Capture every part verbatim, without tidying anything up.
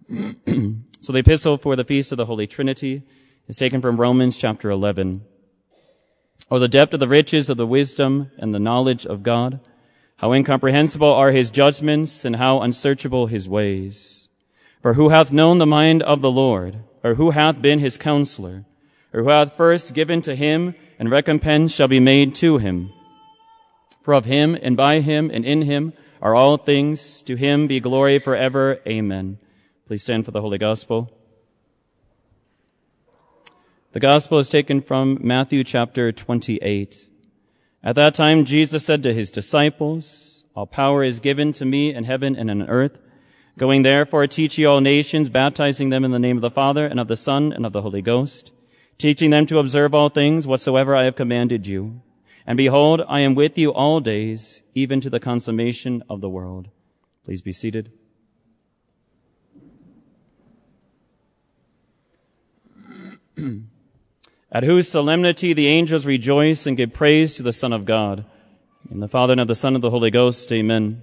So the epistle for the Feast of the Holy Trinity is taken from Romans chapter eleven. Oh, the depth of the riches of the wisdom and the knowledge of God! How incomprehensible are his judgments, and how unsearchable his ways! For who hath known the mind of the Lord, or who hath been his counselor, or who hath first given to him, and recompense shall be made to him? For of him, and by him, and in him are all things. To him be glory forever. Amen. Please stand for the Holy Gospel. The Gospel is taken from Matthew chapter twenty-eight. At that time Jesus said to his disciples, All power is given to me in heaven and on earth. Going therefore, teach ye all nations, baptizing them in the name of the Father, and of the Son, and of the Holy Ghost, teaching them to observe all things whatsoever I have commanded you. And behold, I am with you all days, even to the consummation of the world. Please be seated. At whose solemnity the angels rejoice and give praise to the Son of God. In the Father, and of the Son, and of the Holy Ghost. Amen.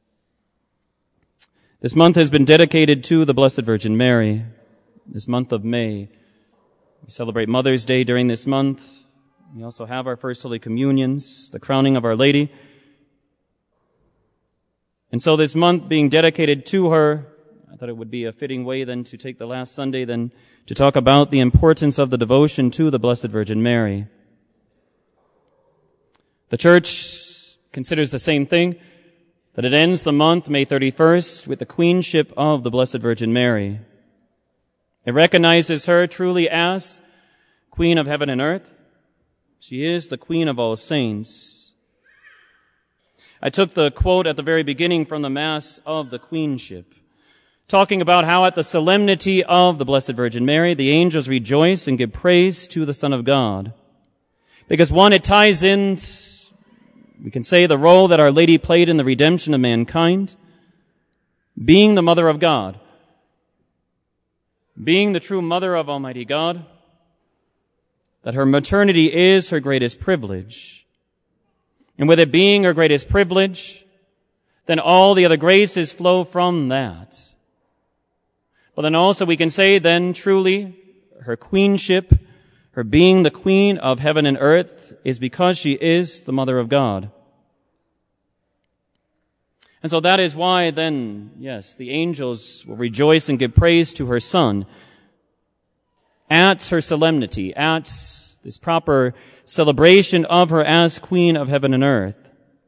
This month has been dedicated to the Blessed Virgin Mary. This month of May. We celebrate Mother's Day during this month. We also have our First Holy Communions, the crowning of Our Lady. And so this month being dedicated to her, I thought it would be a fitting way then to take the last Sunday then to talk about the importance of the devotion to the Blessed Virgin Mary. The Church considers the same thing, that it ends the month, May thirty-first, with the queenship of the Blessed Virgin Mary. It recognizes her truly as Queen of heaven and earth. She is the Queen of all saints. I took the quote at the very beginning from the Mass of the Queenship, talking about how at the solemnity of the Blessed Virgin Mary, the angels rejoice and give praise to the Son of God. Because one, it ties in, we can say, the role that Our Lady played in the redemption of mankind, being the Mother of God, being the true Mother of Almighty God, that her maternity is her greatest privilege. And with it being her greatest privilege, then all the other graces flow from that. But then also we can say then truly her queenship, her being the Queen of heaven and earth, is because she is the Mother of God. And so that is why then, yes, the angels will rejoice and give praise to her Son at her solemnity, at this proper celebration of her as Queen of heaven and earth.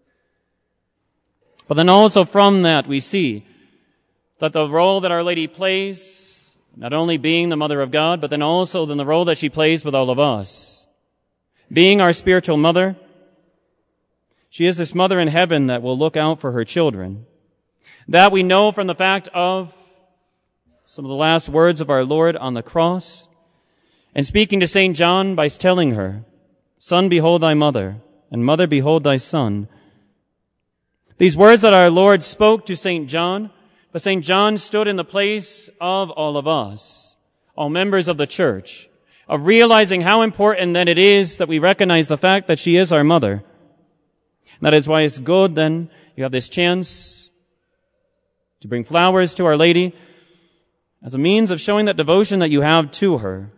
But then also from that we see that the role that Our Lady plays, not only being the Mother of God, but then also then the role that she plays with all of us. Being our spiritual mother, she is this mother in heaven that will look out for her children. That we know from the fact of some of the last words of our Lord on the cross, and speaking to Saint John by telling her, Son, behold thy mother, and mother, behold thy son. These words that our Lord spoke to Saint John, but Saint John stood in the place of all of us, all members of the Church, of realizing how important then it is that we recognize the fact that she is our mother. And that is why it's good then you have this chance to bring flowers to Our Lady as a means of showing that devotion that you have to her.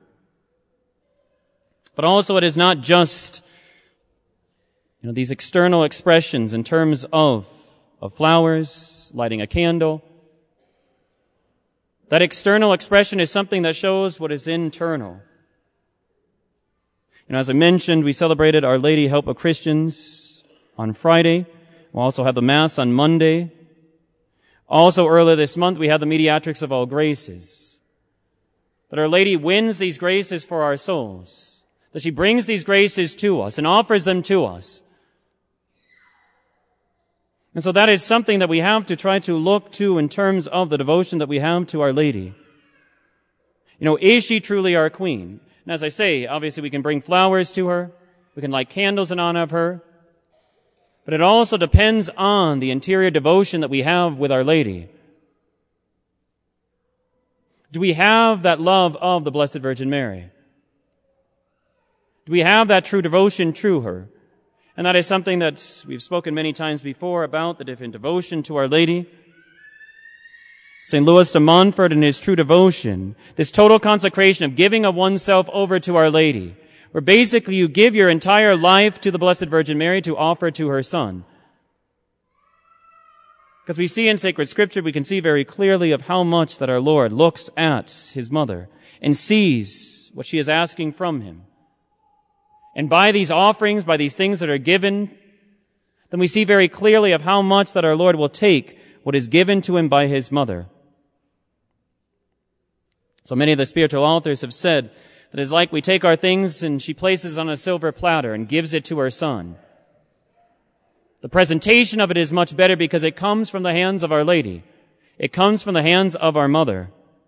But also it is not just, you know, these external expressions in terms of, of flowers, lighting a candle. That external expression is something that shows what is internal. And as I mentioned, we celebrated Our Lady Help of Christians on Friday. We'll also have the Mass on Monday. Also earlier this month, we had the Mediatrix of All Graces. That Our Lady wins these graces for our souls. That she brings these graces to us and offers them to us. And so that is something that we have to try to look to in terms of the devotion that we have to Our Lady. You know, is she truly our Queen? And as I say, obviously we can bring flowers to her. We can light candles in honor of her. But it also depends on the interior devotion that we have with Our Lady. Do we have that love of the Blessed Virgin Mary? Do we have that true devotion to her? And that is something that we've spoken many times before about, the different devotion to Our Lady. Saint Louis de Montfort in his true devotion, this total consecration of giving of oneself over to Our Lady, where basically you give your entire life to the Blessed Virgin Mary to offer to her Son. Because we see in sacred scripture, we can see very clearly of how much that our Lord looks at his mother and sees what she is asking from him. And by these offerings, by these things that are given, then we see very clearly of how much that our Lord will take what is given to him by his mother. So many of the spiritual authors have said that it's like we take our things and she places on a silver platter and gives it to her Son. The presentation of it is much better because it comes from the hands of Our Lady. It comes from the hands of our mother.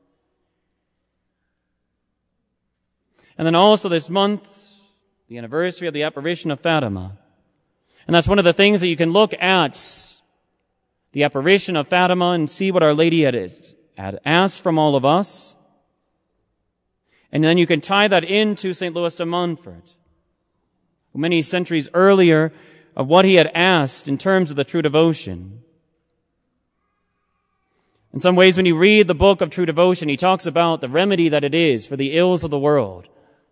And then also this month, the anniversary of the apparition of Fatima. And that's one of the things that you can look at the apparition of Fatima and see what Our Lady had, had asked from all of us. And then you can tie that into Saint Louis de Montfort, many centuries earlier, of what he had asked in terms of the true devotion. In some ways, when you read the book of True Devotion, he talks about the remedy that it is for the ills of the world.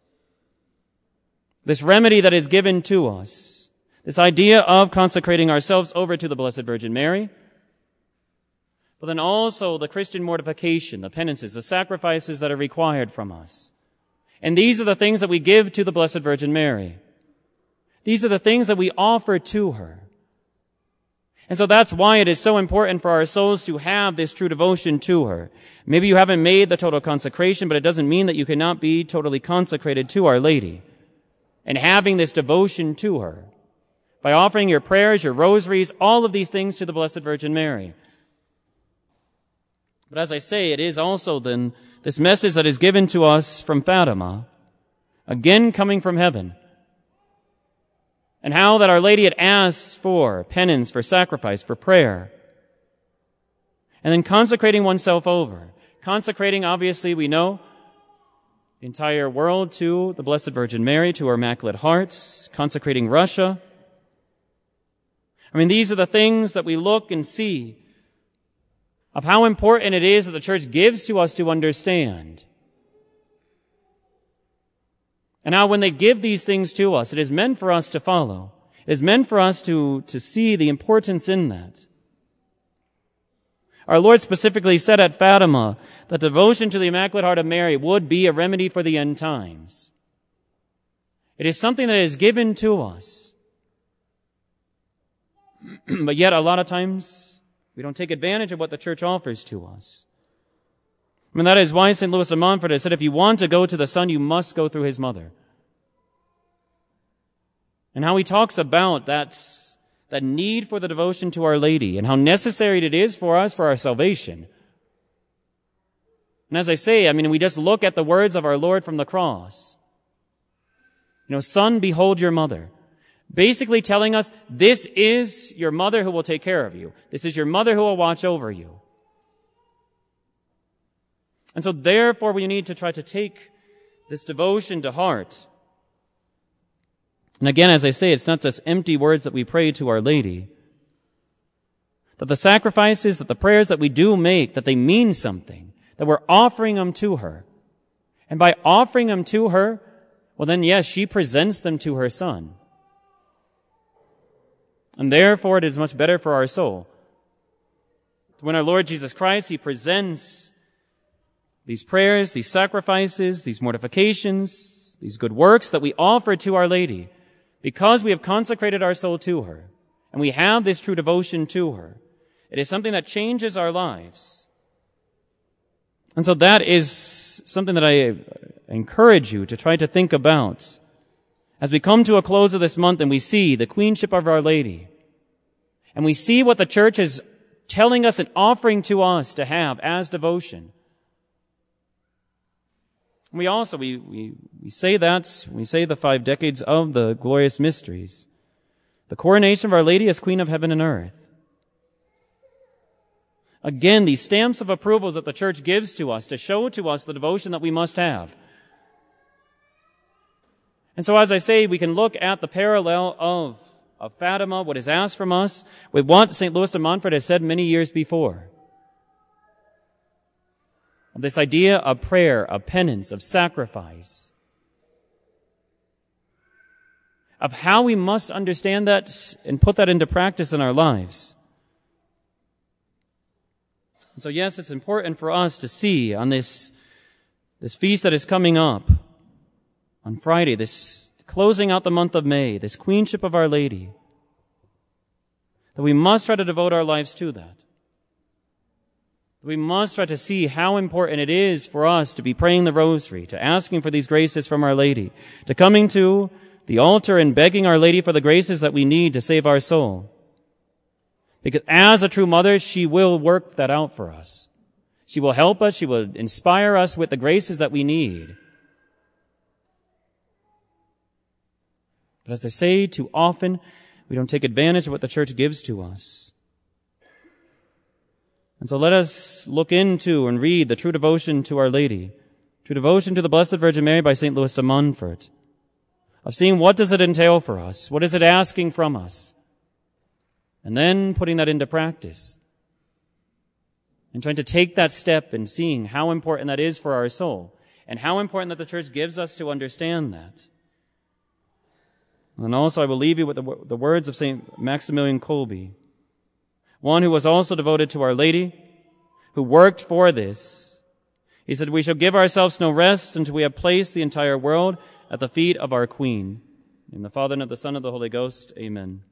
This remedy that is given to us, this idea of consecrating ourselves over to the Blessed Virgin Mary, but then also the Christian mortification, the penances, the sacrifices that are required from us. And these are the things that we give to the Blessed Virgin Mary. These are the things that we offer to her. And so that's why it is so important for our souls to have this true devotion to her. Maybe you haven't made the total consecration, but it doesn't mean that you cannot be totally consecrated to Our Lady. And having this devotion to her, by offering your prayers, your rosaries, all of these things to the Blessed Virgin Mary. But as I say, it is also then this message that is given to us from Fatima, again coming from heaven, and how that Our Lady had asked for penance, for sacrifice, for prayer, and then consecrating oneself over. Consecrating, obviously, we know, the entire world to the Blessed Virgin Mary, to her Immaculate Hearts, consecrating Russia. I mean, these are the things that we look and see of how important it is that the Church gives to us to understand. And how when they give these things to us, it is meant for us to follow. It is meant for us to, to see the importance in that. Our Lord specifically said at Fatima that devotion to the Immaculate Heart of Mary would be a remedy for the end times. It is something that is given to us. But yet, a lot of times, we don't take advantage of what the Church offers to us. I mean, that is why Saint Louis de Montfort has said, if you want to go to the Son, you must go through his mother. And how he talks about that, that need for the devotion to Our Lady, and how necessary it is for us for our salvation. And as I say, I mean, we just look at the words of our Lord from the cross. You know, Son, behold your mother. Basically telling us, this is your mother who will take care of you. This is your mother who will watch over you. And so therefore we need to try to take this devotion to heart. And again, as I say, it's not just empty words that we pray to Our Lady. That the sacrifices, that the prayers that we do make, that they mean something. That we're offering them to her. And by offering them to her, well then yes, she presents them to her Son. And therefore it is much better for our soul. When our Lord Jesus Christ, He presents these prayers, these sacrifices, these mortifications, these good works that we offer to Our Lady, because we have consecrated our soul to her, and we have this true devotion to her. It is something that changes our lives. And so that is something that I encourage you to try to think about as we come to a close of this month and we see the queenship of Our Lady, and we see what the Church is telling us and offering to us to have as devotion. We also, we, we, we say that, we say the five decades of the glorious mysteries. The coronation of Our Lady as Queen of Heaven and Earth. Again, these stamps of approvals that the Church gives to us to show to us the devotion that we must have. And so as I say, we can look at the parallel of, of Fatima, what is asked from us, with what Saint Louis de Montfort has said many years before. This idea of prayer, of penance, of sacrifice, of how we must understand that and put that into practice in our lives. So yes, it's important for us to see on this, this feast that is coming up on Friday, this closing out the month of May, this Queenship of Our Lady, that we must try to devote our lives to that. We must try to see how important it is for us to be praying the rosary, to asking for these graces from Our Lady, to coming to the altar and begging Our Lady for the graces that we need to save our soul. Because as a true mother, she will work that out for us. She will help us. She will inspire us with the graces that we need. But as I say, too often, we don't take advantage of what the church gives to us. And so let us look into and read the True Devotion to Our Lady, True Devotion to the Blessed Virgin Mary by Saint Louis de Montfort, of seeing what does it entail for us, what is it asking from us, and then putting that into practice, and trying to take that step and seeing how important that is for our soul, and how important that the church gives us to understand that. And also I will leave you with the, the words of Saint Maximilian Kolbe, one who was also devoted to Our Lady, who worked for this. He said, "We shall give ourselves no rest until we have placed the entire world at the feet of our Queen." In the Father, and of the Son, and of the Holy Ghost. Amen.